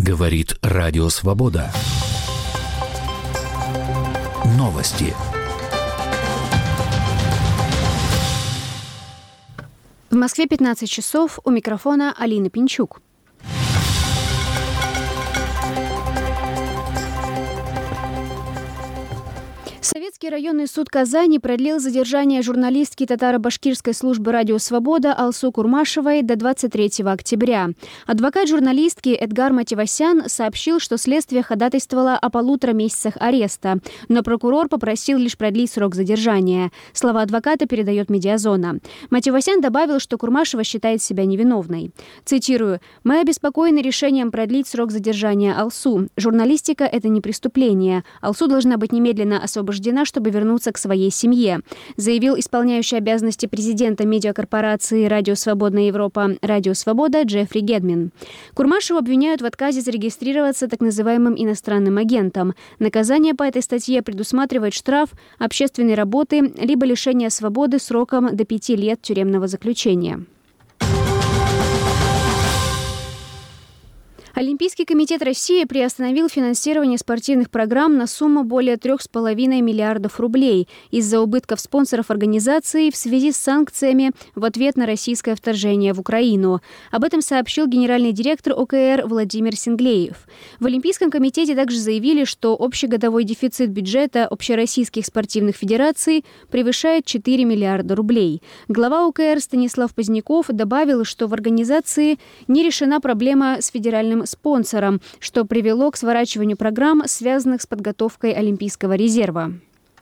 Говорит Радио Свобода. Новости. В Москве 15 часов. У микрофона Алина Пинчук. Советский районный суд Казани продлил задержание журналистки татаро-башкирской службы «Радио Свобода» Алсу Курмашевой до 23 октября. Адвокат журналистки Эдгар Мативасян сообщил, что следствие ходатайствовало о 1,5 месяцах ареста, но прокурор попросил лишь продлить срок задержания. Слова адвоката передает «Медиазона». Мативасян добавил, что Курмашева считает себя невиновной. Цитирую: «Мы обеспокоены решением продлить срок задержания Алсу. Журналистика – это не преступление. Алсу должна быть немедленно освобождена, чтобы вернуться к своей семье», заявил исполняющий обязанности президента медиакорпорации «Радио Свободная Европа» «Радио Свобода» Джеффри Гедмин. Курмашеву обвиняют в отказе зарегистрироваться так называемым иностранным агентом. Наказание по этой статье предусматривает штраф, общественной работы, либо лишение свободы сроком до 5 лет тюремного заключения. Олимпийский комитет России приостановил финансирование спортивных программ на сумму более 3,5 миллиардов рублей из-за убытков спонсоров организации в связи с санкциями в ответ на российское вторжение в Украину. Об этом сообщил генеральный директор ОКР Владимир Синглеев. В Олимпийском комитете также заявили, что общегодовой дефицит бюджета общероссийских спортивных федераций превышает 4 миллиарда рублей. Глава ОКР Станислав Поздняков добавил, что в организации не решена проблема с федеральным спонсором, что привело к сворачиванию программ, связанных с подготовкой Олимпийского резерва.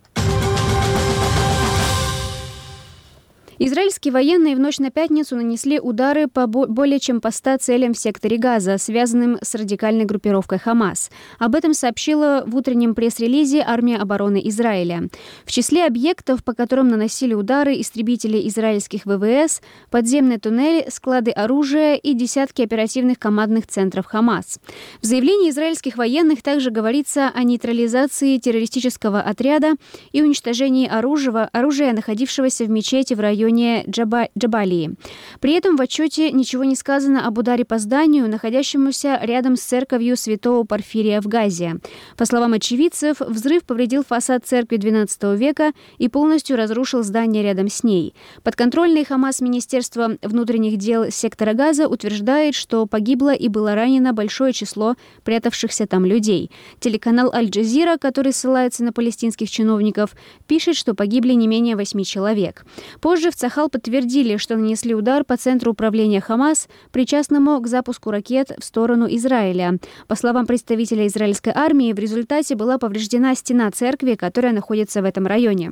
Израильские военные в ночь на пятницу нанесли удары по более чем по 100 целям в секторе Газа, связанным с радикальной группировкой «Хамас». Об этом сообщила в утреннем пресс-релизе Армия обороны Израиля. В числе объектов, по которым наносили удары истребители израильских ВВС, подземные туннели, склады оружия и десятки оперативных командных центров «Хамас». В заявлении израильских военных также говорится о нейтрализации террористического отряда и уничтожении оружия, находившегося в мечети в районе Джабалии. При этом в отчете ничего не сказано об ударе по зданию, находящемуся рядом с церковью святого Порфирия в Газе. По словам очевидцев, взрыв повредил фасад церкви XII века и полностью разрушил здание рядом с ней. Подконтрольное Хамас Министерство внутренних дел сектора Газа утверждает, что погибло и было ранено большое число прятавшихся там людей. Телеканал Аль-Джазира, который ссылается на палестинских чиновников, пишет, что погибли не менее 8 человек. Позже в Цахал подтвердили, что нанесли удар по центру управления Хамас, причастному к запуску ракет в сторону Израиля. По словам представителя израильской армии, в результате была повреждена стена церкви, которая находится в этом районе.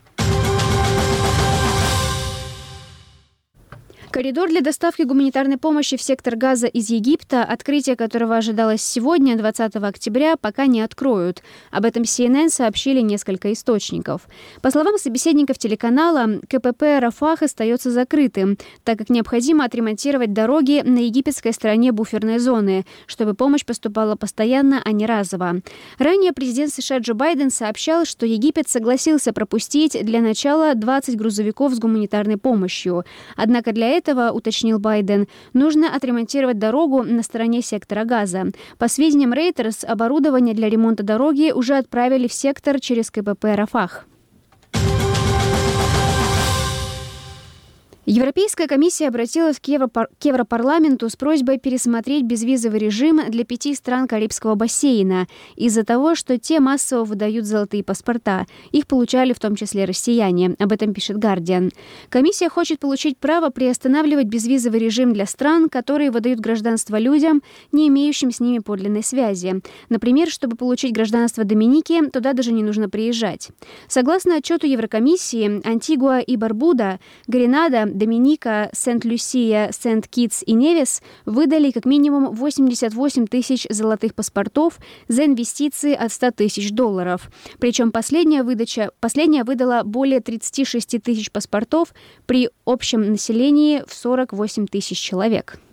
Коридор для доставки гуманитарной помощи в сектор Газа из Египта, открытие которого ожидалось сегодня, 20 октября, пока не откроют. Об этом CNN сообщили несколько источников. По словам собеседников телеканала, КПП Рафах остается закрытым, так как необходимо отремонтировать дороги на египетской стороне буферной зоны, чтобы помощь поступала постоянно, а не разово. Ранее президент США Джо Байден сообщал, что Египет согласился пропустить для начала 20 грузовиков с гуманитарной помощью. Однако для этого, уточнил Байден, нужно отремонтировать дорогу на стороне сектора Газа. По сведениям Reuters, оборудование для ремонта дороги уже отправили в сектор через КПП Рафах. Европейская комиссия обратилась к Европарламенту с просьбой пересмотреть безвизовый режим для 5 стран Карибского бассейна из-за того, что те массово выдают золотые паспорта. Их получали в том числе россияне. Об этом пишет Guardian. Комиссия хочет получить право приостанавливать безвизовый режим для стран, которые выдают гражданство людям, не имеющим с ними подлинной связи. Например, чтобы получить гражданство Доминики, туда даже не нужно приезжать. Согласно отчету Еврокомиссии, Антигуа и Барбуда, Гренада, Доминика, Сент-Люсия, Сент-Китс и Невис выдали как минимум 88 тысяч золотых паспортов за инвестиции от $100 000. Причем последняя выдала более 36 тысяч паспортов при общем населении в 48 тысяч человек.